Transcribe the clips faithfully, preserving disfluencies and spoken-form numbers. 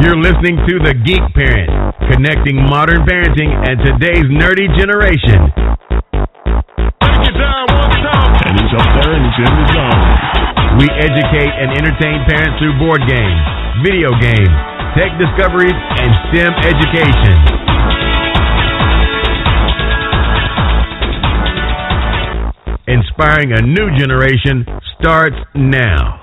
You're listening to The Geek Parent, connecting modern parenting and today's nerdy generation. Break it down one time. And he's up there and he's in the zone. We educate and entertain parents through board games, video games, tech discoveries, and STEM education. Inspiring a new generation starts now.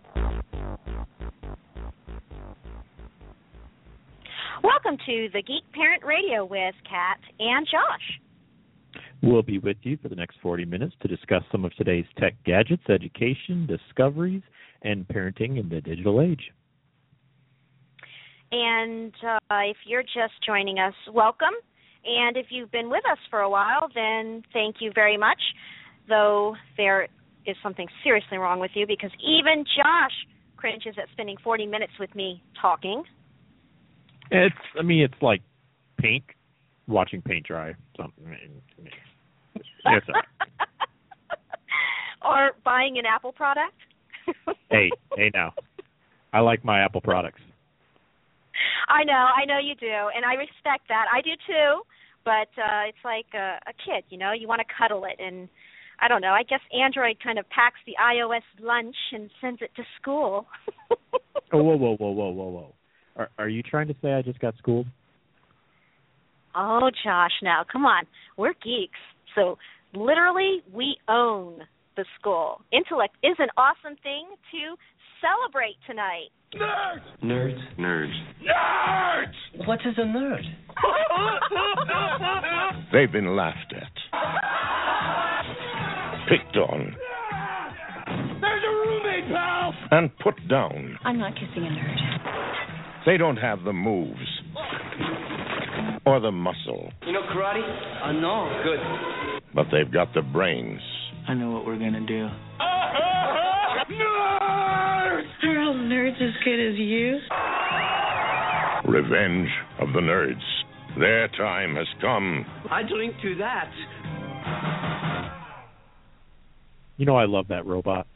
Welcome to the Geek Parent Radio with Kat and Josh. We'll be with you for the next forty minutes to discuss some of today's tech gadgets, education, discoveries, and parenting in the digital age. And uh, if you're just joining us, welcome. And if you've been with us for a while, then thank you very much. Though there is something seriously wrong with you, because even Josh cringes at spending forty minutes with me talking. It's, I mean, it's like paint, watching paint dry. Something. It's or buying an Apple product. hey, hey now. I like my Apple products. I know, I know you do, and I respect that. I do too, but uh, it's like a, a kid, you know, you want to cuddle it, and I don't know, I guess Android kind of packs the iOS lunch and sends it to school. oh, whoa, whoa, whoa, whoa, whoa, whoa. Are, are you trying to say I just got schooled? Oh, Josh, now, come on. We're geeks, so literally we own the school. Intellect is an awesome thing to celebrate tonight. Nerds! Nerds. Nerds. Nerds! What is a nerd? They've been laughed at, picked on, There's a roommate, pal! and put down. I'm not kissing a nerd. They don't have the moves or the muscle, You know karate? Uh, no. Good. but they've got the brains. I know what we're gonna do. Nerds! Are all nerds as good as you? Revenge of the Nerds. Their time has come. I drink to that. You know I love that robot.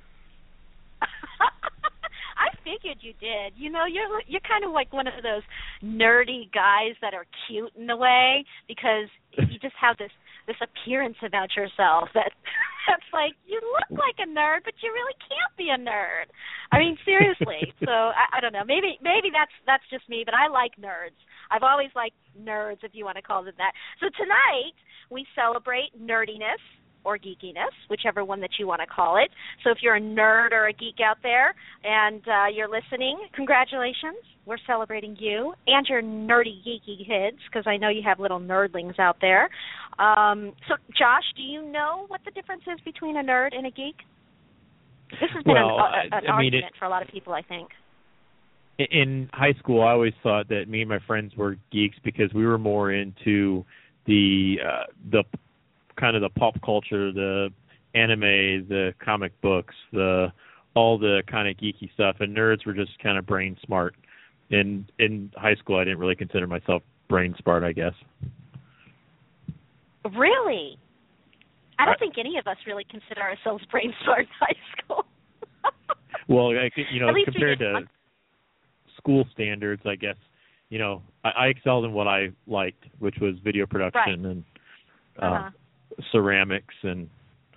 I figured you did. You know, you're you're kind of like one of those nerdy guys that are cute in a way, because you just have this this appearance about yourself that that's like, you look like a nerd, but you really can't be a nerd. I mean, seriously. So I, I don't know. Maybe maybe that's that's just me, but I like nerds. I've always liked nerds, if you want to call them that. So tonight we celebrate nerdiness or geekiness, whichever one that you want to call it. So if you're a nerd or a geek out there and uh, you're listening, congratulations. We're celebrating you and your nerdy, geeky kids, because I know you have little nerdlings out there. Um, so, Josh, do you know what the difference is between a nerd and a geek? This has been well, an, a, an I mean, argument it, for a lot of people, I think. In high school, I always thought that me and my friends were geeks because we were more into the uh, the kind of the pop culture, the anime, the comic books, the all the kind of geeky stuff, and nerds were just kind of brain smart. In in high school, I didn't really consider myself brain smart, I guess. Really? I don't I, think any of us really consider ourselves brain smart in high school. well, I, you know, compared to one. school standards, I guess, you know, I, I excelled in what I liked, which was video production right. and uh, uh-huh. ceramics and.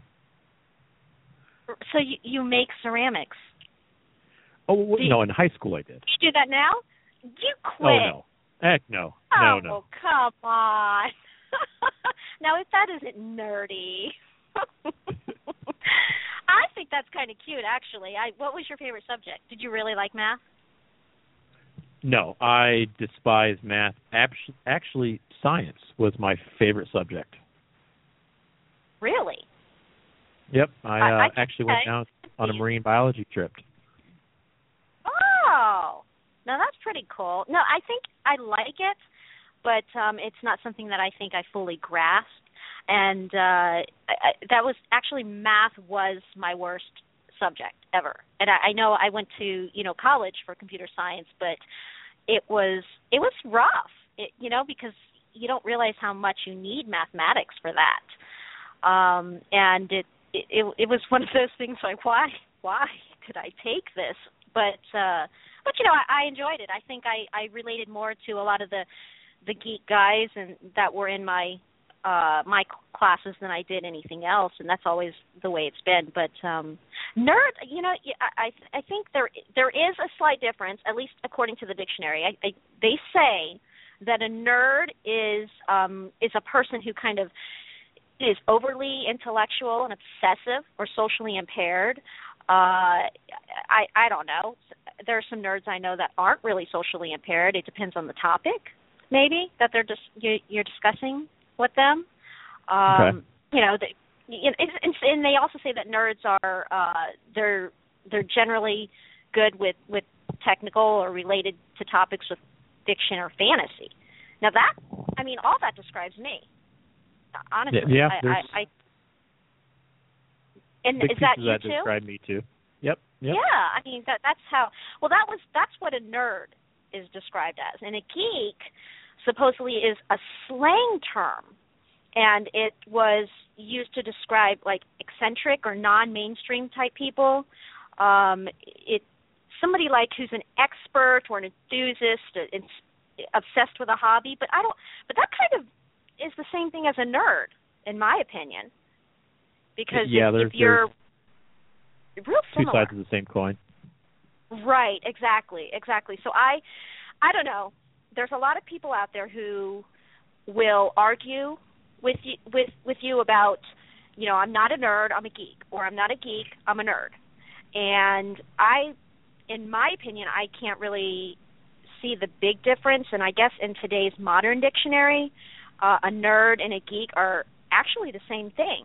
So you you make ceramics? Oh, well, do you know, in high school I did. You do that now? You quit. Oh no, heck no, oh, no, no. come on. Now, if that isn't nerdy. I think that's kind of cute, actually. I what was your favorite subject? Did you really like math? No, I despise math. Actually, science was my favorite subject. Really? Yep, I, uh, I, I actually went down on a marine biology trip. Oh, now that's pretty cool. No, I think I like it, but um, it's not something that I think I fully grasped. And uh, I, that was actually math was my worst subject ever. And I, I know I went to you know college for computer science, but it was it was rough. It, you know because you don't realize how much you need mathematics for that. Um, and it, it it was one of those things like why why did I take this? But uh, but you know, I, I enjoyed it. I think I, I related more to a lot of the the geek guys and that were in my uh, my classes than I did anything else, and that's always the way it's been. But um, nerd, you know, I I think there there is a slight difference, at least according to the dictionary. I, I, they say that a nerd is um, is a person who kind of is overly intellectual and obsessive or socially impaired. Uh, I I don't know. There are some nerds I know that aren't really socially impaired. It depends on the topic, maybe that they're just you're, you're discussing with them. Um, okay. You know, they, you know and, and they also say that nerds are uh, they're they're generally good with, with technical or related to topics with fiction or fantasy. Now that I mean, all that describes me. Honestly, yeah, I, I, I and big is that pieces you that too? describe me too. Yep. Yep. Yeah, I mean that that's how. Well, that was that's what a nerd is described as, and a geek supposedly is a slang term, and it was used to describe like eccentric or non-mainstream type people. Um, it somebody like who's an expert or an enthusiast, uh, obsessed with a hobby. But I don't. But that kind of is the same thing as a nerd, in my opinion, because yeah, if, if you're real two similar. sides of the same coin. Right, exactly, exactly. So I, I don't know. There's a lot of people out there who will argue with you, with with you about, you know, I'm not a nerd, I'm a geek, or I'm not a geek, I'm a nerd. And I, in my opinion, I can't really see the big difference. And I guess in today's modern dictionary, uh, a nerd and a geek are actually the same thing.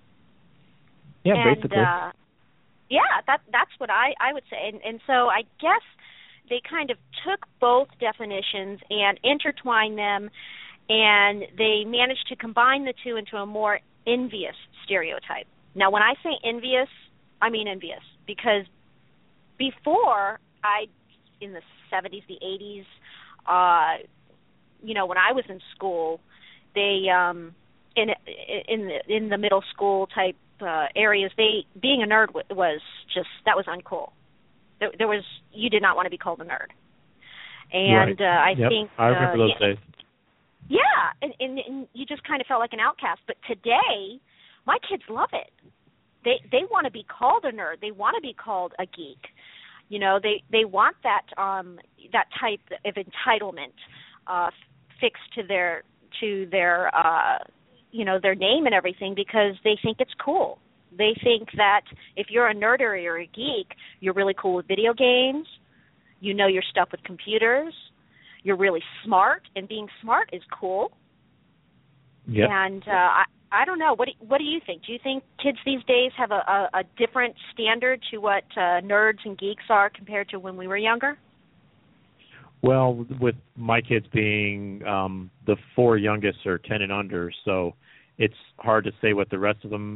Yeah, and, basically. Uh, yeah, that that's what I, I would say. And, and so I guess they kind of took both definitions and intertwined them, and they managed to combine the two into a more envious stereotype. Now, when I say envious, I mean envious, because before, I, in the seventies, the eighties, uh, you know, when I was in school, they, um, in in the, in the middle school type uh, areas, they being a nerd w- was just, that was uncool. There, there was, you did not want to be called a nerd. And right. uh, I yep. think... I remember uh, those yeah, days. Yeah, and, and, and you just kind of felt like an outcast. But today, my kids love it. They they want to be called a nerd. They want to be called a geek. You know, they, they want that um that type of entitlement uh, fixed to their to their uh, you know their name and everything, because they think it's cool. They think that if you're a nerd or you're a geek, you're really cool with video games. You know your stuff with computers. You're really smart, and being smart is cool. Yep. And uh, I, I don't know. What do, what do you think? Do you think kids these days have a, a, a different standard to what uh, nerds and geeks are compared to when we were younger? Well, with my kids being um, the four youngest are ten and under, so it's hard to say what the rest of them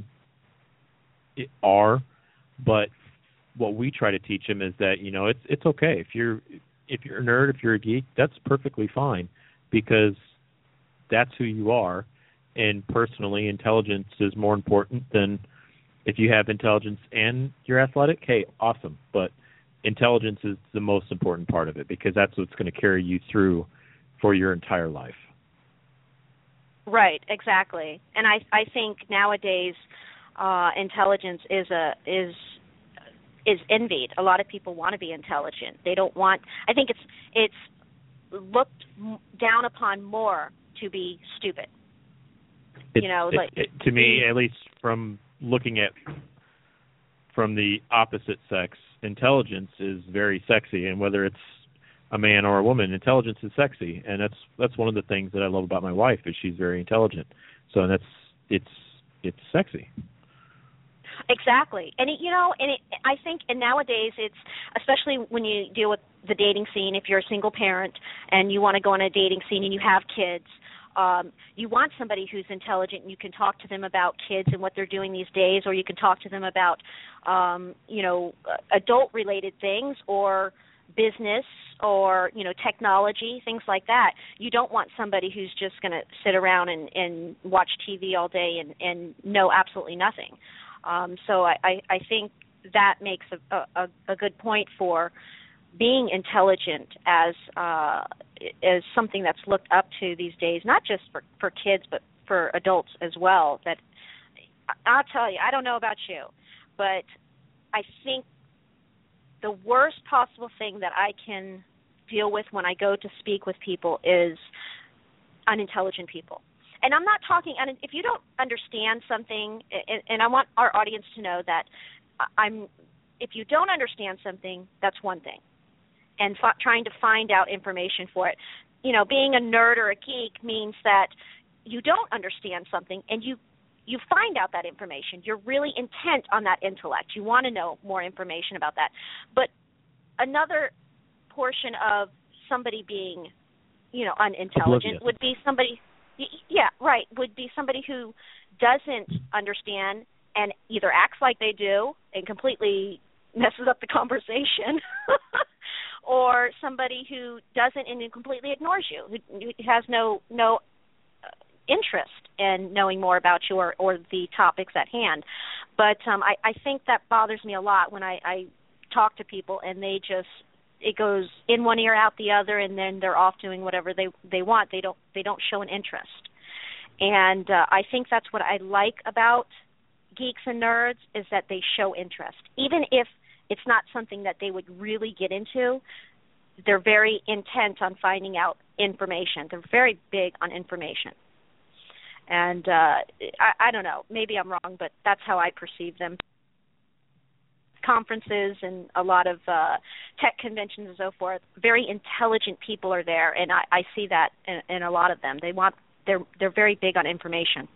are. But what we try to teach them is that, you know, it's it's okay if you're if you're a nerd, if you're a geek, that's perfectly fine, because that's who you are. And personally, intelligence is more important than if you have intelligence and you're athletic. Hey, awesome. But intelligence is the most important part of it, because that's what's going to carry you through for your entire life. Right, exactly. And I I think nowadays uh, intelligence is a is is envied. A lot of people want to be intelligent. They don't want. I think it's it's looked down upon more to be stupid. It, you know, it, like it, to me, at least from looking at from the opposite sex, intelligence is very sexy, and whether it's a man or a woman, intelligence is sexy, and that's that's one of the things that I love about my wife, is she's very intelligent. So that's it's it's sexy. Exactly. And, it, you know, and it, I think and nowadays it's, especially when you deal with the dating scene, if you're a single parent and you want to go on a dating scene and you have kids, um, you want somebody who's intelligent and you can talk to them about kids and what they're doing these days, or you can talk to them about, um, you know, adult-related things or business or, you know, technology, things like that. You don't want somebody who's just going to sit around and, and watch T V all day and, and know absolutely nothing. Um, so I, I, I think that makes a, a, a good point for being intelligent as uh, as something that's looked up to these days, not just for, for kids but for adults as well. That I'll tell you, I don't know about you, but I think the worst possible thing that I can deal with when I go to speak with people is unintelligent people. And I'm not talking, and if you don't understand something, and, and I want our audience to know that I'm, if you don't understand something, that's one thing. And f- trying to find out information for it. You know, being a nerd or a geek means that you don't understand something and you you find out that information. You're really intent on that intellect. You want to know more information about that. But another portion of somebody being, you know, unintelligent Oblivious. would be somebody, yeah, right, would be somebody who doesn't understand and either acts like they do and completely messes up the conversation, or somebody who doesn't and completely ignores you, who, who has no no interest in knowing more about you or, or the topics at hand. But um, I, I think that bothers me a lot when I, I talk to people and they just, it goes in one ear out the other, and then they're off doing whatever they they want. They don't they don't show an interest. And uh, I think that's what I like about geeks and nerds, is that they show interest. Even if it's not something that they would really get into, they're very intent on finding out information. They're very big on information. And uh, I, I don't know, maybe I'm wrong, but that's how I perceive them. Conferences and a lot of uh, tech conventions and so forth, very intelligent people are there, and I, I see that in, in a lot of them. They want, they're they're very big on information.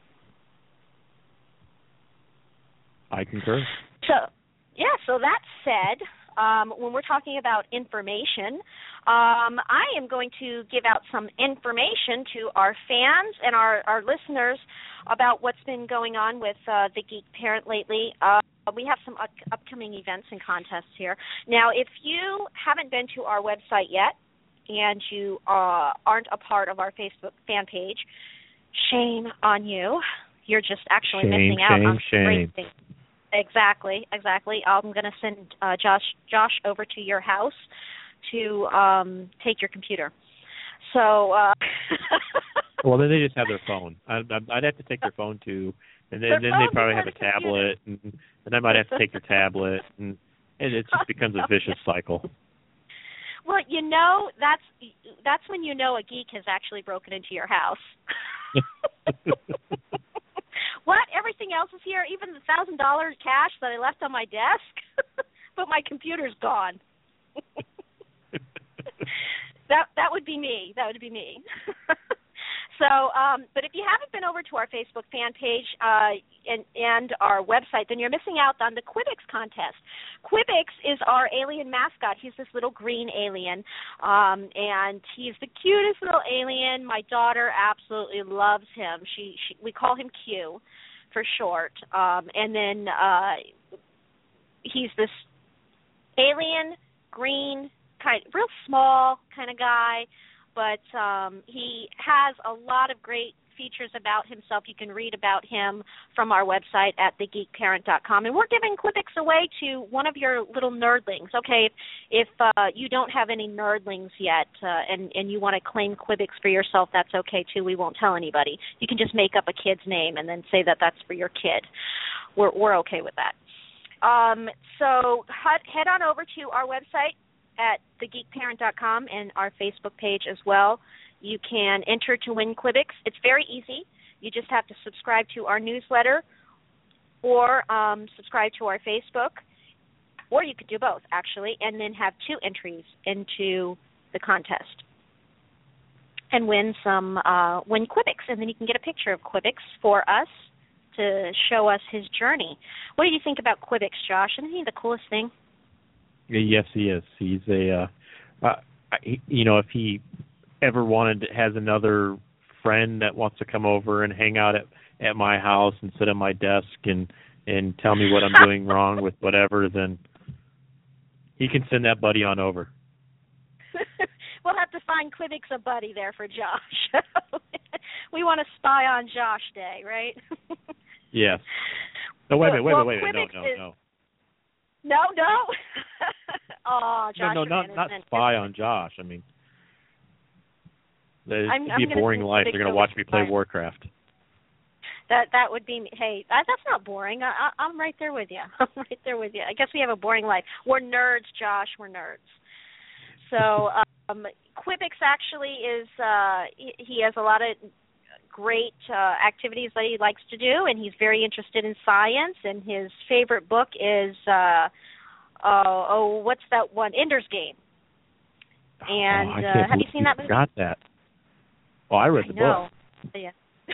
I concur. So, yeah, so that said, um, when we're talking about information, um, I am going to give out some information to our fans and our, our listeners about what's been going on with uh, the Geek Parent lately. Uh, we have some up- upcoming events and contests here. Now, if you haven't been to our website yet and you uh, aren't a part of our Facebook fan page, shame on you. You're just actually shame, missing out shame, on shame. great things. Exactly, exactly. I'm going to send uh, Josh Josh over to your house to um, take your computer. So, uh, well, then they just have their phone. I, I'd have to take their phone too, and then, then they probably have a tablet, and, and I might have to take their tablet, and, and it just becomes a vicious cycle. Well, you know, that's that's when you know a geek has actually broken into your house. What? Everything else is here, even the thousand dollars cash that I left on my desk, but my computer's gone. that that would be me. That would be me. So, um, but if you haven't been over to our Facebook fan page uh, and, and our website, then you're missing out on the Quibix contest. Quibix is our alien mascot. He's this little green alien, um, and he's the cutest little alien. My daughter absolutely loves him. She, she we call him Q for short. Um, and then uh, he's this alien, green, kind, real small kind of guy. But um, he has a lot of great features about himself. You can read about him from our website at the geek parent dot com. And we're giving Quibix away to one of your little nerdlings. Okay, if, if uh, you don't have any nerdlings yet uh, and, and you want to claim Quibix for yourself, that's okay, too. We won't tell anybody. You can just make up a kid's name and then say that that's for your kid. We're, we're okay with that. Um, so head, head on over to our website at the geek parent dot com and our Facebook page as well. You can enter to win Quibix. It's very easy. You just have to subscribe to our newsletter or um, subscribe to our Facebook, or you could do both, actually, and then have two entries into the contest and win some uh, win Quibix, and then you can get a picture of Quibix for us to show us his journey. What do you think about Quibix, Josh? Isn't he the coolest thing? Yes, he is. He's a, uh, uh, you know, if he ever wanted, has another friend that wants to come over and hang out at, at my house and sit at my desk and, and tell me what I'm doing wrong with whatever, then he can send that buddy on over. We'll have to find Quibix a buddy there for Josh. We want to spy on Josh Day, right? Yes. No, wait a minute, wait a well, minute, wait a minute. No, no, is, no. No, no. Oh, Josh. no, no, not not spy on Josh. I mean, it'd I'm, be I'm a boring life. They're going to watch me play spy. Warcraft. That that would be hey. That, that's not boring. I, I, I'm right there with you. I'm right there with you. I guess we have a boring life. We're nerds, Josh. We're nerds. So um, Quibix actually is. Uh, he, he has a lot of great uh, activities that he likes to do, and he's very interested in science. And his favorite book is uh, uh, oh, what's that one? Ender's Game. And oh, I uh, can't have you seen that movie? Got that? Oh, I read the I know. book. Yeah.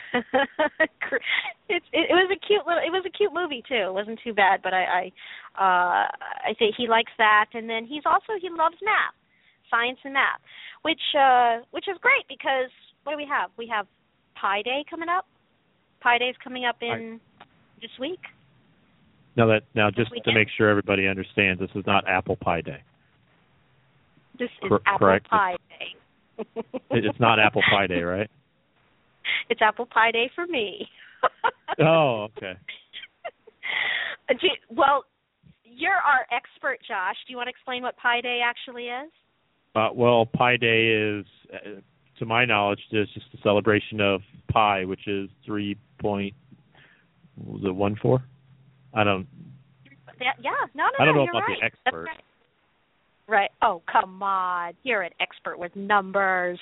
it's it, it was a cute little. It was a cute movie too. It wasn't too bad, but I I uh, I think he likes that, and then he's also he loves math, science and math, which uh, which is great because what do we have? We have Pi Day coming up. Pi Day is coming up in I, this week. Now that now just to make sure everybody understands, this is not Apple Pie Day. This is Cor- Apple correct. Pie Day. It's not Apple Pie Day, right? It's Apple Pie Day for me. Oh, okay. Well, you're our expert, Josh. Do you want to explain what Pi Day actually is? Uh, well, Pi Day is, uh, to my knowledge, is just a celebration of pi, which is three point. Was it one four? I don't. Yeah, yeah. no, no, I don't no, know you're if I'm right. the expert. Right. right. Oh, come on. You're an expert with numbers.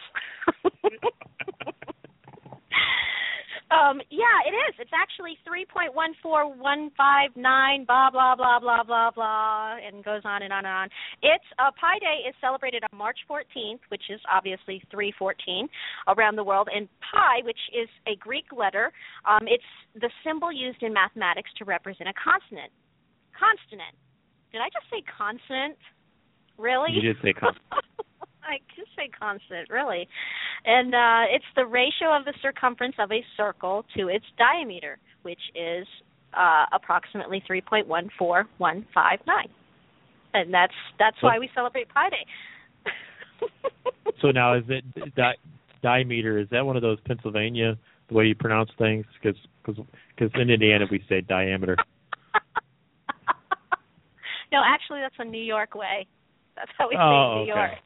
Um, yeah, it is. It's actually three point one four one five nine, blah, blah, blah, blah, blah, blah, and goes on and on and on. It's uh, Pi Day is celebrated on March fourteenth, which is obviously three fourteen around the world, and pi, which is a Greek letter, um, it's the symbol used in mathematics to represent a consonant. Consonant. Did I just say consonant? Really? You did say consonant. I just say constant, really. And uh, it's the ratio of the circumference of a circle to its diameter, which is uh, approximately three point one four one five nine. And that's that's why we celebrate Pi Day. So now, is it di- diameter? Is that one of those Pennsylvania, the way you pronounce things? Because in Indiana we say diameter. No, actually that's a New York way. That's how we say oh, New okay. York.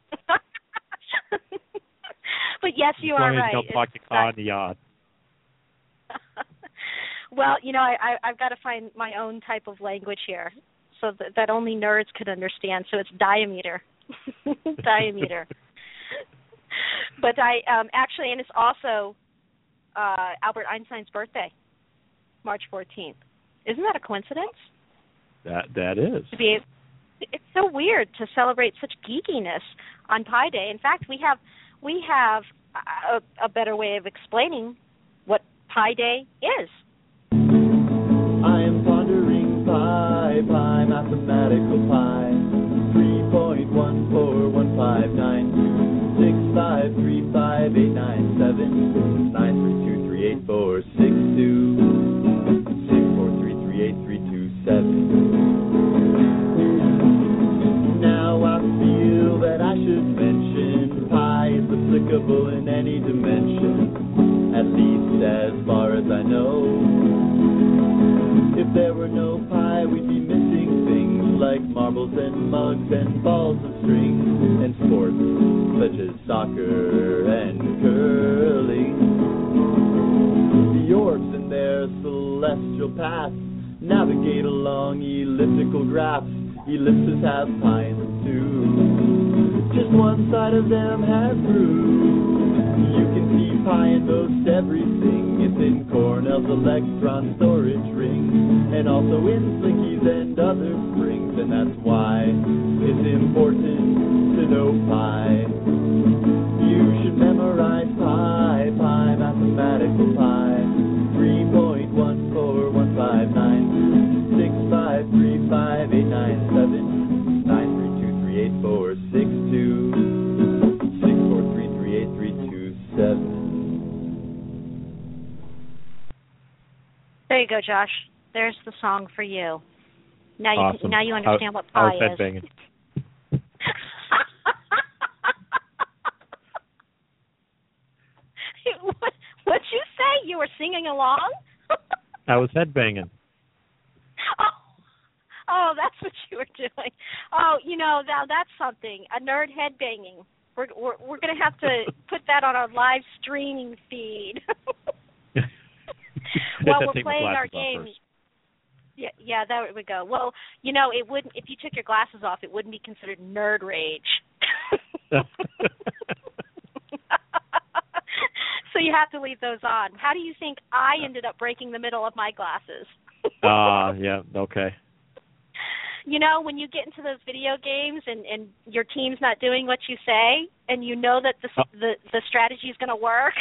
But yes, you as are long right. As don't talk to Con the yard. Well, you know, I, I, I've got to find my own type of language here, so that, that only nerds could understand. So it's diameter, diameter. But I um, actually, and it's also uh, Albert Einstein's birthday, March fourteenth. Isn't that a coincidence? That that is. To be, it's so weird to celebrate such geekiness on Pi Day. In fact, we have we have a, a better way of explaining what Pi Day is. I am pondering pi, pi, mathematical pi, three point one four one five nine two six five three five eight nine seven nine three two three eight four six two six four three three eight three two seven. Now I feel that I should mention pi is applicable in any dimension, at least as far as I know. If there were no pi, we'd be missing things like marbles and mugs and balls of string, and sports such as soccer and curling. The orbs in their celestial paths navigate along elliptical graphs. Ellipses have pi in them too. Just one side of them has roots. You can see pi in most everything. It's in Cornell's electron storage ring, and also in slinkies and other springs, and that's why it's important to know pi. You should memorize pi, pi, mathematical pi, three point one four one five nine six five three five eight nine seven nine three two three eight four six two six four three three eight three two seven. There you go, Josh. There's the song for you. Now you awesome. now you understand I, what pi I was is. headbanging. what, what'd you say? You were singing along? I was headbanging. Oh, oh, that's what you were doing. Oh, Now, you know, now that's something. A nerd headbanging. We're we're we're going to have to put that on our live streaming feed. While we're playing our game. Yeah, yeah, there we go. Well, you know, it wouldn't if you took your glasses off, it wouldn't be considered nerd rage. So you have to leave those on. How do you think I ended up breaking the middle of my glasses? Ah, uh, yeah, okay. You know, when you get into those video games and, and your team's not doing what you say, and you know that the the, the strategy is going to work,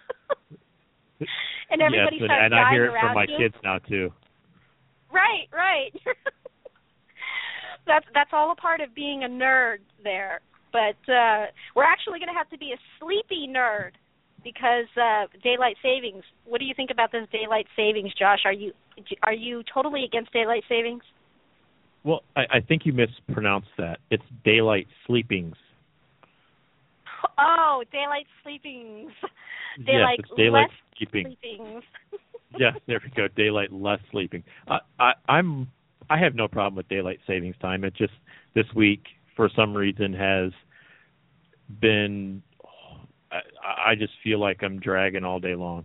and everybody yes, starts and dying I hear it around from my you. kids now too. Right, right. that's that's all a part of being a nerd there. But uh, we're actually going to have to be a sleepy nerd because uh, daylight savings. What do you think about this daylight savings, Josh? Are you are you totally against daylight savings? Well, I, I think you mispronounced that. It's daylight sleepings. Oh, daylight sleepings. Daylight yes, it's daylight less sleeping. sleepings. Yes, there we go. Daylight less sleeping. I, I, I'm. I have no problem with daylight savings time. It just this week, for some reason, has been. I, I just feel like I'm dragging all day long.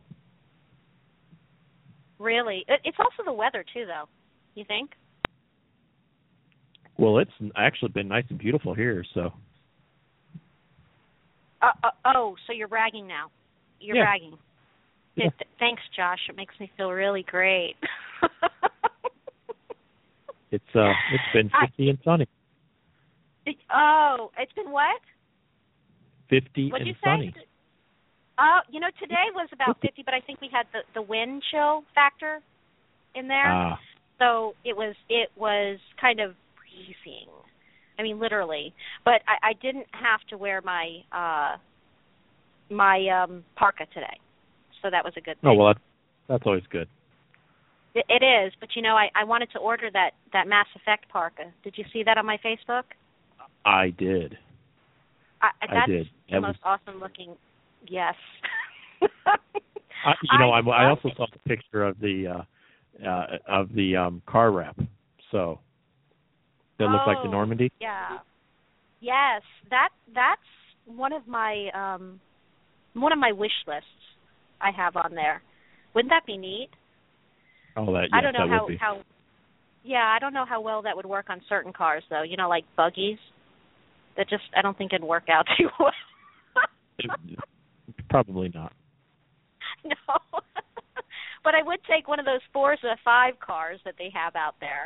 Really, it, it's also the weather too, though. You think? Well, it's actually been nice and beautiful here, so. Uh, uh, oh, so you're bragging now. You're yeah. bragging. Yeah. Th- thanks, Josh. It makes me feel really great. it's uh, it's been fifty I, and sunny. It, oh, it's been what? Fifty What'd and you sunny. Say? Oh, you know, today was about fifty, but I think we had the, the wind chill factor in there. Ah. So it was it was kind of freezing. I mean, literally. But I, I didn't have to wear my uh, my um, parka today, so that was a good thing. Oh well, that's, that's always good. It, it is, but you know, I, I wanted to order that, that Mass Effect parka. Did you see that on my Facebook? I did. I, that's I did. the that most was... awesome looking. Yes. I, you know, I, I also it. saw the picture of the uh, uh, of the um, car wrap. So. That look oh, like the Normandy? Yeah. Yes, that that's one of my um, one of my wish lists I have on there. Wouldn't that be neat? Oh, that. Yes, I don't know that how, would be. how. Yeah, I don't know how well that would work on certain cars though. You know, like buggies. That just I don't think it'd work out too well. it, probably not. No. But I would take one of those Forza five cars that they have out there.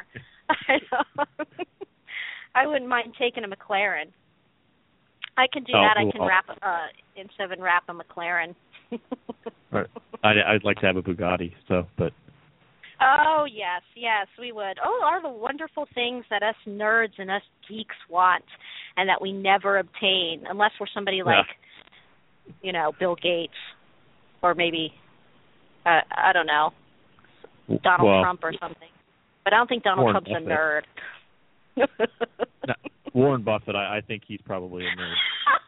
I wouldn't mind taking a McLaren. I can do oh, that. cool. I can wrap uh, instead of wrap a McLaren. Right. I'd, I'd like to have a Bugatti. So, but. Oh yes, yes, we would. Oh, all the wonderful things that us nerds and us geeks want, and that we never obtain unless we're somebody like, yeah. you know, Bill Gates, or maybe. Uh, I don't know, Donald well, Trump or something. But I don't think Donald Warren Trump's Buffett. a nerd. no, Warren Buffett, I, I think he's probably a nerd.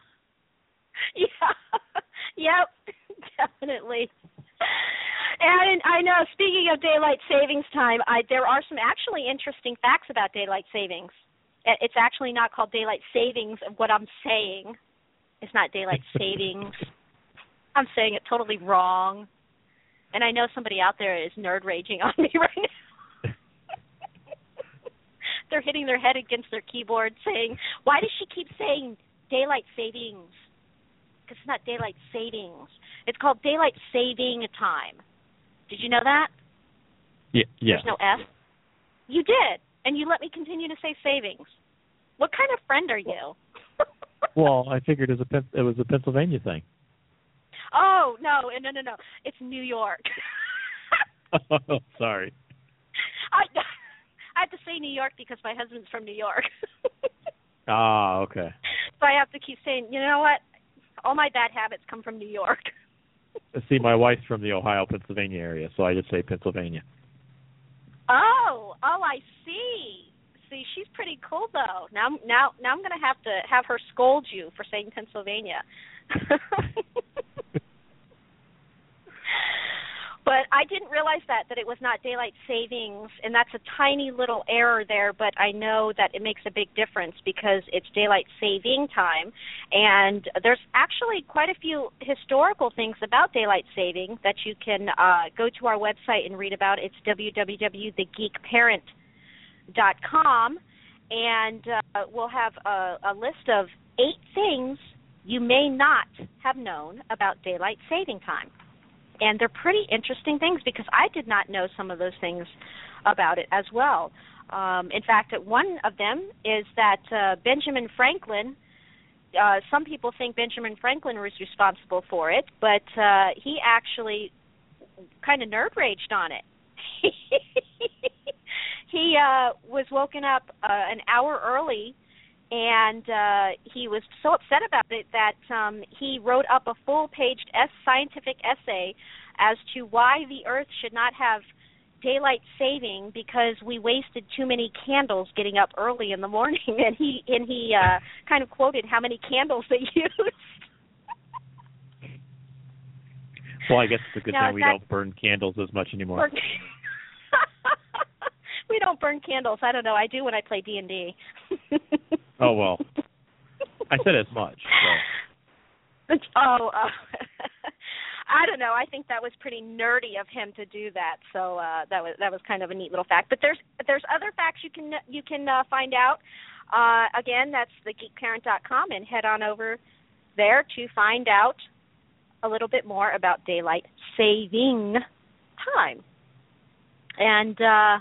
Yeah, yep, definitely. And I know, speaking of daylight savings time, I, there are some actually interesting facts about daylight savings. It's actually not called daylight savings of what I'm saying. It's not daylight savings. I'm saying it totally wrong. And I know somebody out there is nerd raging on me right now. They're hitting their head against their keyboard saying, why does she keep saying daylight savings? Because it's not daylight savings. It's called daylight saving time. Did you know that? Yeah. yeah. There's no S? You did. And you let me continue to say savings. What kind of friend are you? Well, I figured it was a, it was a Pennsylvania thing. Oh, no, no, no, no. It's New York. Oh, sorry. I, I have to say New York because my husband's from New York. Ah, okay. So I have to keep saying, you know what? All my bad habits come from New York. See, my wife's from the Ohio, Pennsylvania area, so I just say Pennsylvania. Oh, oh, I see. See, she's pretty cool though. Now, now, now I'm going to have to have her scold you for saying Pennsylvania. But I didn't realize that, that it was not daylight savings, and that's a tiny little error there, but I know that it makes a big difference because it's daylight saving time. And there's actually quite a few historical things about daylight saving that you can uh, go to our website and read about. It's w w w dot the geek parent dot com, and uh, we'll have a, a list of eight things you may not have known about daylight saving time. And they're pretty interesting things because I did not know some of those things about it as well. Um, in fact, one of them is that uh, Benjamin Franklin, uh, some people think Benjamin Franklin was responsible for it, but uh, he actually kind of nerd raged on it. He uh, was woken up uh, an hour early, and uh, he was so upset about it that um, he wrote up a full-page es- scientific essay as to why the Earth should not have daylight saving because we wasted too many candles getting up early in the morning. And he and he uh, kind of quoted how many candles they used. Well, I guess it's a good now, thing we that, don't burn candles as much anymore. Burn, we don't burn candles. I don't know. I do when I play D and D. Oh, well. I said as much. So. Oh, uh, I don't know. I think that was pretty nerdy of him to do that. So uh, that was that was kind of a neat little fact. But there's there's other facts you can you can uh, find out. Uh, again, that's the geek parent dot com, and head on over there to find out a little bit more about daylight saving time. And uh,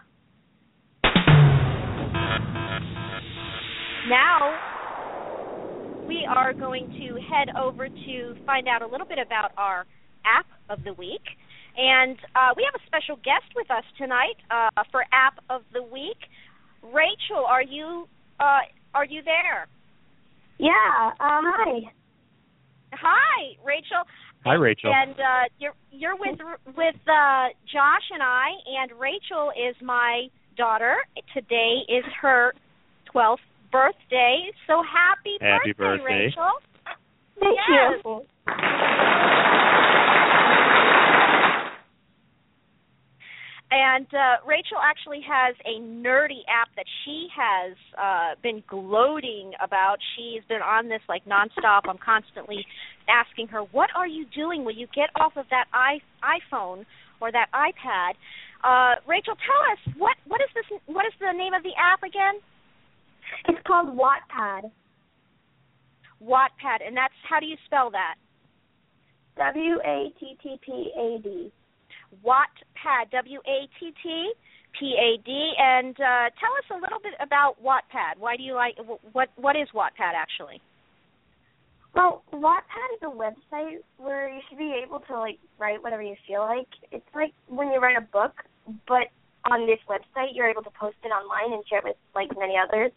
now we are going to head over to find out a little bit about our app of the week. And uh, we have a special guest with us tonight uh, for app of the week. Rachel, are you uh, are you there? Yeah. Um, hi. Hi, Rachel. Hi, Rachel. And uh, you're you're with with uh, Josh and I, and Rachel is my daughter. Today is her twelfth birthday. So happy, happy birthday, birthday, Rachel! Thank yes. you. And uh, Rachel actually has a nerdy app that she has uh, been gloating about. She's been on this like nonstop. I'm constantly asking her, "What are you doing when you get off of that i iPhone or that iPad?" Uh, Rachel, tell us what what is this? What is the name of the app again? It's called Wattpad. Wattpad, and that's how do you spell that? W A T T P A D. Wattpad, W A T T P A D, and uh, tell us a little bit about Wattpad. Why do you like? What What is Wattpad actually? Well, Wattpad is a website where you should be able to like write whatever you feel like. It's like when you write a book, but on this website you're able to post it online and share it with like many others.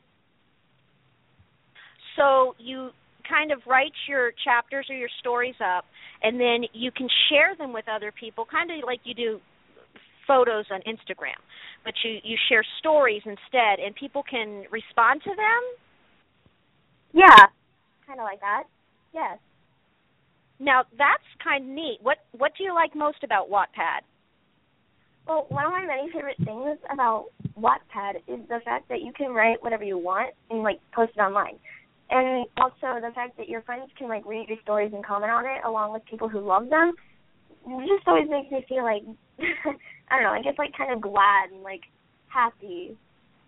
So you kind of write your chapters or your stories up, and then you can share them with other people, kind of like you do photos on Instagram, but you, you share stories instead, and people can respond to them? Yeah, kind of like that, yes. Now, that's kind of neat. What What do you like most about Wattpad? Well, one of my many favorite things about Wattpad is the fact that you can write whatever you want and, like, post it online. And also the fact that your friends can, like, read your stories and comment on it along with people who love them. It just always makes me feel like, I don't know, I guess, like, kind of glad and, like, happy.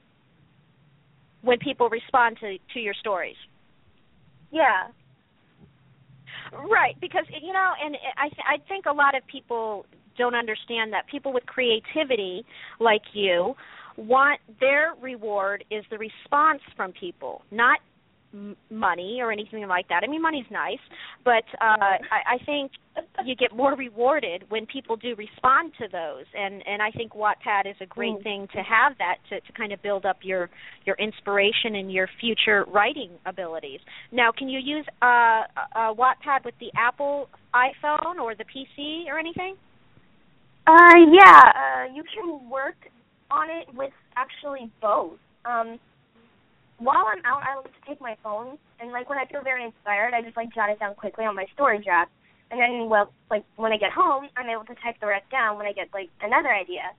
When people respond to, to your stories. Yeah. Right, because, you know, and I, th- I think a lot of people don't understand that people with creativity like you want their reward is the response from people, not money or anything like that. I mean, money's nice, but uh, I, I think you get more rewarded when people do respond to those, and, and I think Wattpad is a great mm. thing to have that to, to kind of build up your, your inspiration and your future writing abilities. Now, can you use uh, uh, Wattpad with the Apple iPhone or the P C or anything? Uh, yeah, uh, you can work on it with actually both. Um, While I'm out, I like to take my phone, and, like, when I feel very inspired, I just, like, jot it down quickly on my storage app. And then, well, like, when I get home, I'm able to type the rest down when I get, like, another idea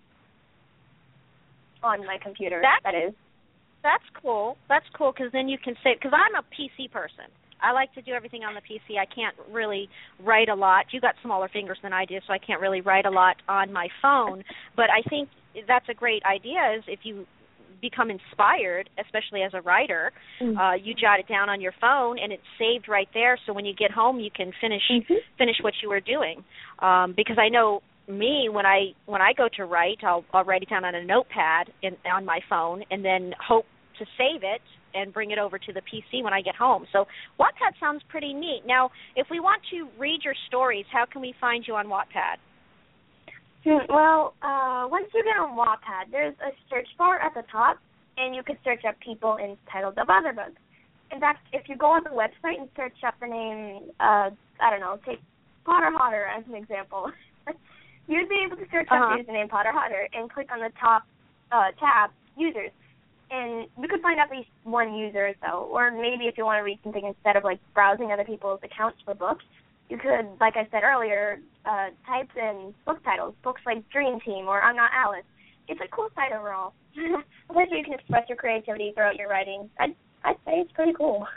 on my computer, that's, that is. That's cool. That's cool because then you can save, because I'm a P C person. I like to do everything on the P C. I can't really write a lot. You got smaller fingers than I do, so I can't really write a lot on my phone. But I think that's a great idea is if you become inspired, especially as a writer, mm-hmm. uh, you jot it down on your phone and it's saved right there. So when you get home, you can finish mm-hmm. finish what you were doing. Um, because I know me when I when I go to write, I'll I'll write it down on a notepad in, on my phone and then hope to save it and bring it over to the P C when I get home. So Wattpad sounds pretty neat. Now, if we want to read your stories, how can we find you on Wattpad? Well, uh, once you get on Wattpad, there's a search bar at the top, and you can search up people in titles of other books. In fact, if you go on the website and search up the name, uh, I don't know, take Potter Hodder as an example, you'd be able to search up uh-huh. the username Potter Hodder and click on the top uh, tab, Users. And you could find at least one user or so. Or maybe if you want to read something instead of, like, browsing other people's accounts for books, you could, like I said earlier, uh, type in book titles, books like Dream Team or I'm Not Alice. It's a cool site overall. A place where you can express your creativity throughout your writing. I'd, I'd say it's pretty cool.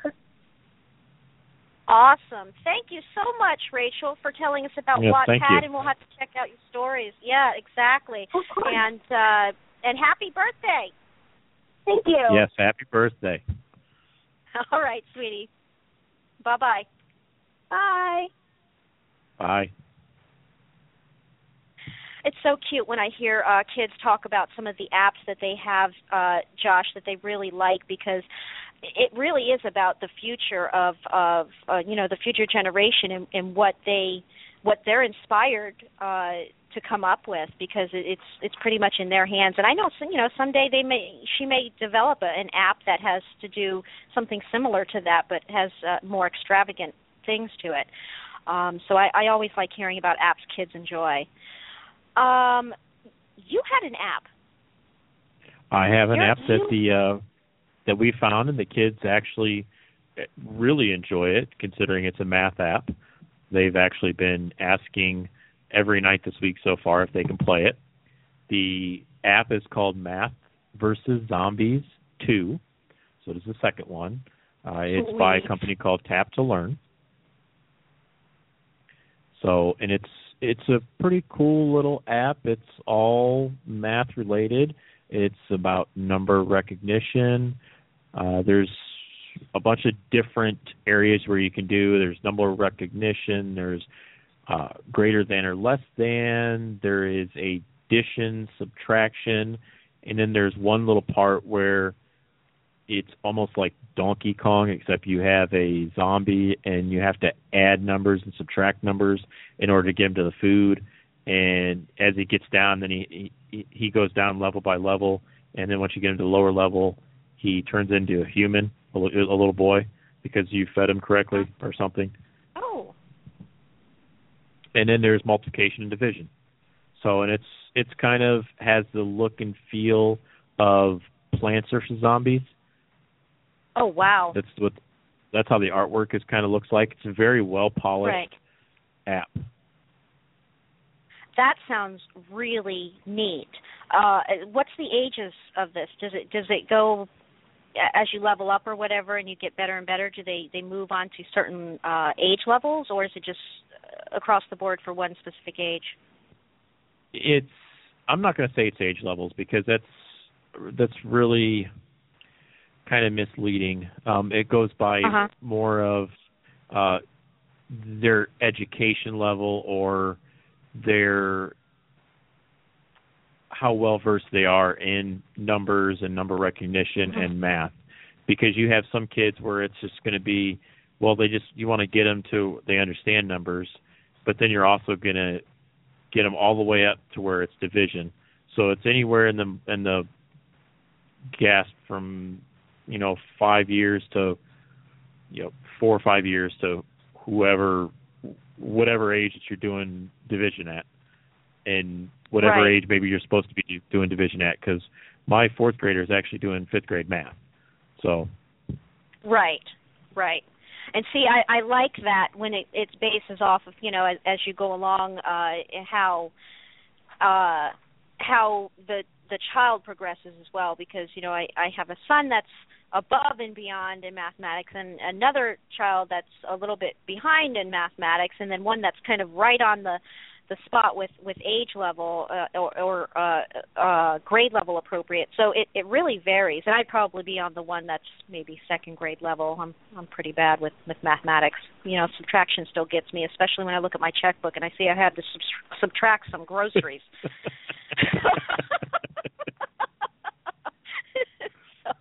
Awesome. Thank you so much, Rachel, for telling us about yes, Wattpad, and we'll have to check out your stories. Yeah, exactly. Of course. And, uh, and happy birthday. Thank you. Yes, happy birthday. All right, sweetie. Bye-bye. Bye. Bye. It's so cute when I hear uh, kids talk about some of the apps that they have, uh, Josh, that they really like, because it really is about the future of, of uh, you know, the future generation and, and what they, what they're inspired uh, to come up with, because it, it's it's pretty much in their hands. And I know, you know, someday they may she may develop a, an app that has to do something similar to that, but has uh, more extravagant things to it. Um, so I, I always like hearing about apps kids enjoy. Um, you had an app. I have an You're, app that you... the uh, that we found, and the kids actually really enjoy it, considering it's a math app. They've actually been asking every night this week so far if they can play it. The app is called Math versus Zombies two, so it is the second one. Uh, it's Sweet. by a company called Tap to Learn. So, and it's it's a pretty cool little app. It's all math related. It's about number recognition. Uh, there's a bunch of different areas where you can do. There's number recognition. There's uh, greater than or less than. There is addition, subtraction, and then there's one little part where it's almost like Donkey Kong, except you have a zombie and you have to add numbers and subtract numbers in order to get him to the food. And as he gets down, then he he, he goes down level by level, and then once you get him to the lower level, he turns into a human, a, a little boy, because you fed him correctly or something. Oh. And then there's multiplication and division. So, and it's it's kind of has the look and feel of Plants versus Zombies. Oh, wow. That's what. That's how the artwork is kind of looks like. It's a very well polished right. app. That sounds really neat. Uh, what's the ages of this? Does it does it go as you level up or whatever, and you get better and better? Do they, they move on to certain uh, age levels, or is it just across the board for one specific age? It's. I'm not going to say it's age levels, because that's that's really kind of misleading. Um, it goes by uh-huh. more of uh, their education level or their how well versed they are in numbers and number recognition mm-hmm. and math. Because you have some kids where it's just going to be, well, they just you want to get them to they understand numbers, but then you're also going to get them all the way up to where it's division. So it's anywhere in the in the gasp from you know five years to you know four or five years to whoever whatever age that you're doing division at, and whatever right. age maybe you're supposed to be doing division at. Because my fourth grader is actually doing fifth grade math. So. Right, right. And see, I, I like that when it it's bases off of, you know, as, as you go along, uh, how uh, how the the child progresses as well. Because, you know, I, I have a son that's above and beyond in mathematics, and another child that's a little bit behind in mathematics, and then one that's kind of right on the the spot with, with age level uh, or, or uh, uh, grade level appropriate. So it, it really varies, and I'd probably be on the one that's maybe second grade level. I'm I'm pretty bad with, with mathematics. You know, subtraction still gets me, especially when I look at my checkbook and I see I have to sub- subtract some groceries. so,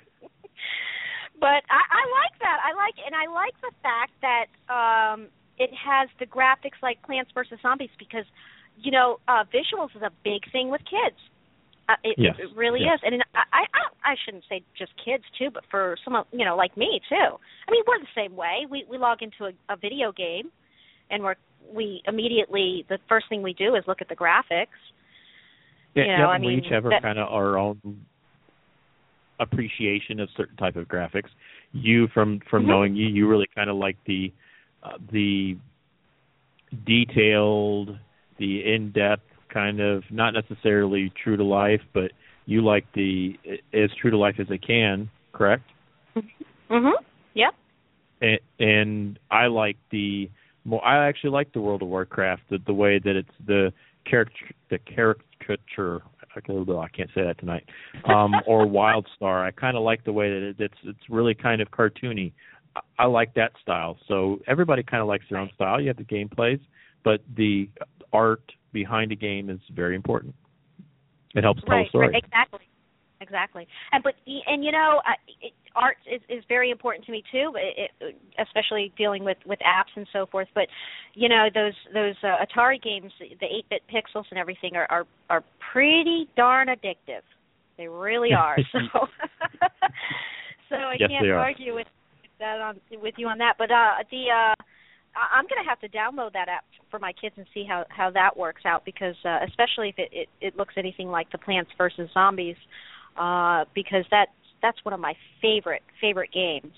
but I, I like that. I like, and I like the fact that um, it has the graphics like Plants versus Zombies, because, you know, uh, visuals is a big thing with kids. Uh, it, yes. it really yes. is. And I, I I shouldn't say just kids, too, but for some, you know, like me, too. I mean, we're the same way. We we log into a, a video game, and we're we immediately, the first thing we do is look at the graphics. Yeah, you know, yeah, I mean, we each have that, kind of our own appreciation of certain type of graphics. You, from, from mm-hmm. knowing you, you really kind of like the uh, the detailed, the in-depth kind of, not necessarily true to life, but you like the as true to life as they can, correct? Mhm. Yep. And, and I like the more. I actually like the World of Warcraft, the, the way that it's the character, the caricature. I can't say that tonight. Um, or WildStar. I kind of like the way that it, it's it's really kind of cartoony. I like that style. So everybody kind of likes their own style. You have the gameplays, but the art behind a game is very important. It helps tell right, a story. Right, exactly, exactly. And but and you know, uh, it, art is, is very important to me too, it, it, especially dealing with, with apps and so forth. But you know, those those uh, Atari games, the eight-bit pixels and everything, are, are are pretty darn addictive. They really are. So, so I yes, can't argue with. That on with you on that, but uh, the uh, I'm going to have to download that app for my kids and see how, how that works out, because uh, especially if it, it, it looks anything like the Plants versus Zombies, uh, because that's that's one of my favorite favorite games.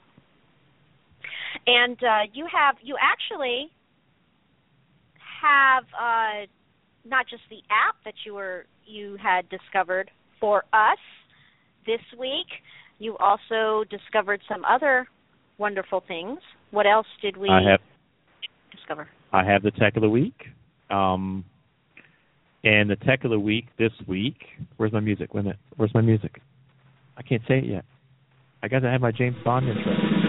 And uh, you have you actually have uh, not just the app that you were you had discovered for us this week. You also discovered some other wonderful things. What else did we I have, discover? I have the Tech of the Week. Um, and the Tech of the Week this week, where's my music? Wait a minute. Where's my music? I can't say it yet. I got to have my James Bond intro.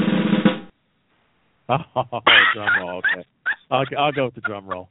Oh, drum roll. Okay. I'll, I'll go with the drum roll.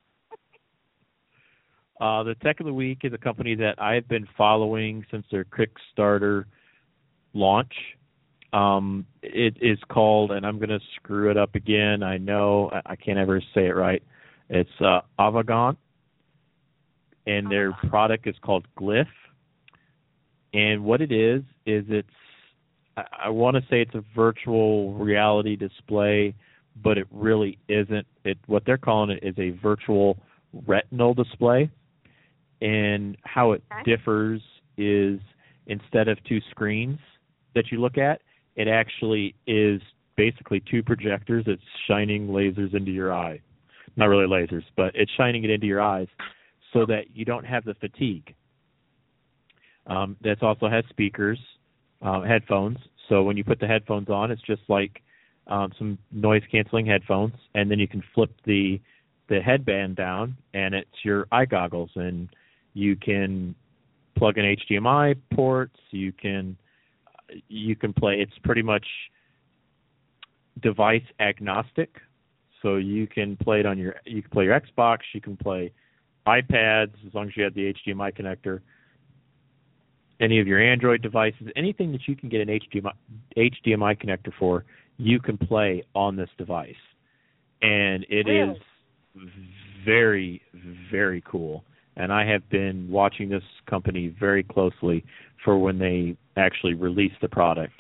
Uh, the Tech of the Week is a company that I've been following since their Kickstarter launch. Um, it is called, and I'm going to screw it up again. I know I can't ever say it right. It's uh, Avagant, and their product is called Glyph. And what it is is it's I, I want to say it's a virtual reality display, but it really isn't. It what they're calling it is a virtual retinal display, and how it okay. differs is instead of two screens that you look at, it actually is basically two projectors that's shining lasers into your eye. Not really lasers, but it's shining it into your eyes so that you don't have the fatigue. Um, that also has speakers, um, headphones. So when you put the headphones on, it's just like um, some noise-canceling headphones, and then you can flip the the headband down, and it's your eye goggles, and you can plug in H D M I ports. You can You can play. It's pretty much device agnostic, so you can play it on your. You can play your Xbox. You can play iPads as long as you have the H D M I connector. Any of your Android devices, anything that you can get an H D M I, H D M I connector for, you can play on this device, and it really? is very, very cool. And I have been watching this company very closely for when they actually release the product.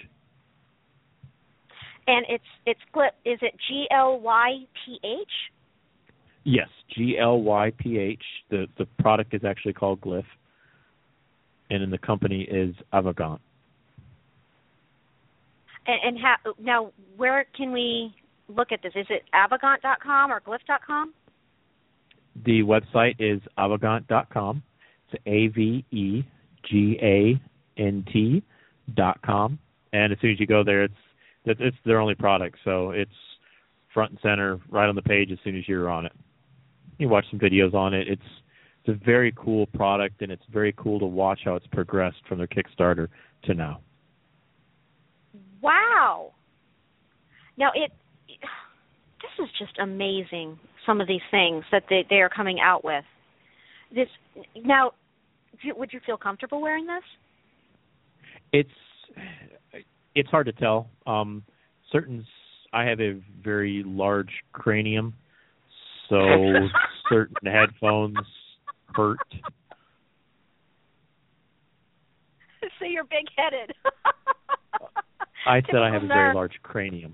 And it's it's Glyph. Is it G L Y P H? Yes, G L Y P H. The the product is actually called Glyph, and then the company is Avagant. And, and how, now, where can we look at this? Is it avagant dot com or glyph dot com? The website is avagant dot com. It's A V E G A N T dot com. And as soon as you go there, it's it's their only product, so it's front and center, right on the page as soon as you're on it. You watch some videos on it. It's it's a very cool product, and it's very cool to watch how it's progressed from their Kickstarter to now. Wow. Now, it, it this is just amazing, some of these things that they, they are coming out with. This now, would you feel comfortable wearing this? It's it's hard to tell. Um, certain I have a very large cranium, so certain headphones hurt. So you're big-headed. I said I have a very large cranium.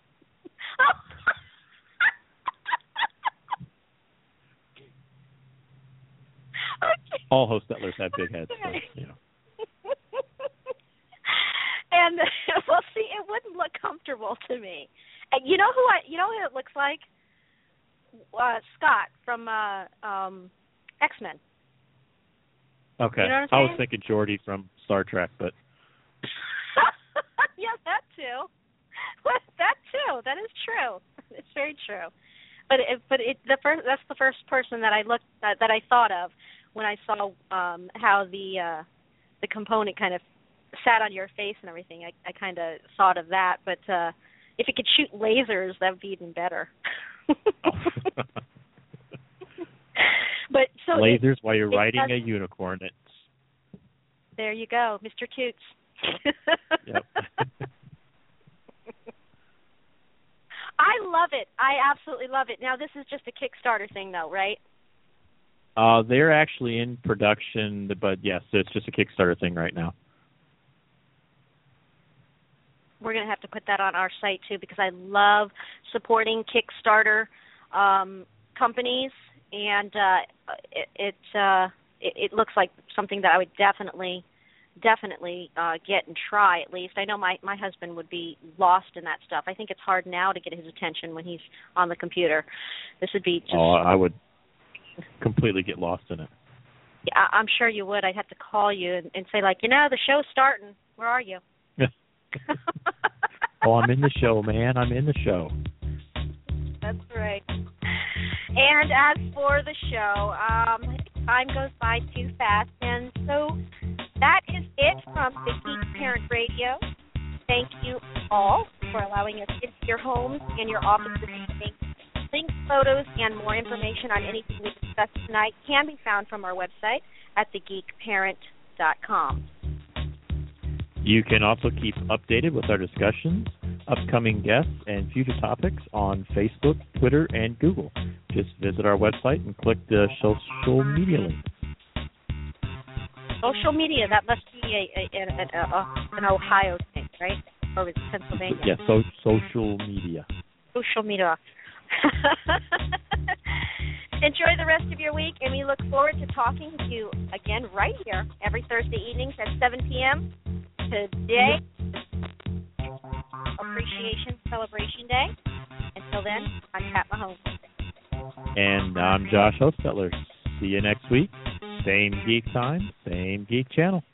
Okay. All Hostetlers have big heads, so, you know. And well, see, it wouldn't look comfortable to me. And you know who I? You know who it looks like? Uh, Scott from uh, um, X-Men. Okay. You know what I'm I was saying? thinking Geordi from Star Trek, but yeah, that too. Well, that too. That is true. It's very true. But it, but it, the first that's the first person that I looked uh, that I thought of when I saw um, how the uh, the component kind of sat on your face and everything. I, I kind of thought of that. But uh, if it could shoot lasers, that would be even better. But so lasers it, while you're riding does, a unicorn. It's... There you go, Mister Toots. Yep. I love it. I absolutely love it. Now, this is just a Kickstarter thing, though, right? Uh, they're actually in production, but yes, it's just a Kickstarter thing right now. We're going to have to put that on our site, too, because I love supporting Kickstarter um, companies, and uh, it it, uh, it it looks like something that I would definitely definitely uh, get and try at least. I know my, my husband would be lost in that stuff. I think it's hard now to get his attention when he's on the computer. This would be just... Oh, I would completely get lost in it. Yeah, I'm sure you would. I'd have to call you and, and say, like, you know, the show's starting. Where are you? Oh, I'm in the show, man. I'm in the show. That's right. And as for the show, um, time goes by too fast, and so that is it from the Geek Parent Radio. Thank you all for allowing us into your homes and your offices today. Links, photos, and more information on anything we discussed tonight can be found from our website at the geek parent dot com. You can also keep updated with our discussions, upcoming guests, and future topics on Facebook, Twitter, and Google. Just visit our website and click the social media link. Social media, that must be a, a, a, a, an Ohio thing, right? Or is it Pennsylvania? Yes, yeah, so, social media. Social media. Enjoy the rest of your week, and we look forward to talking to you again right here every Thursday evenings at seven p.m. Today, Appreciation Celebration Day. Until then, I'm Pat Mahone. And I'm Josh Hostetler. See you next week. Same geek time, same geek channel.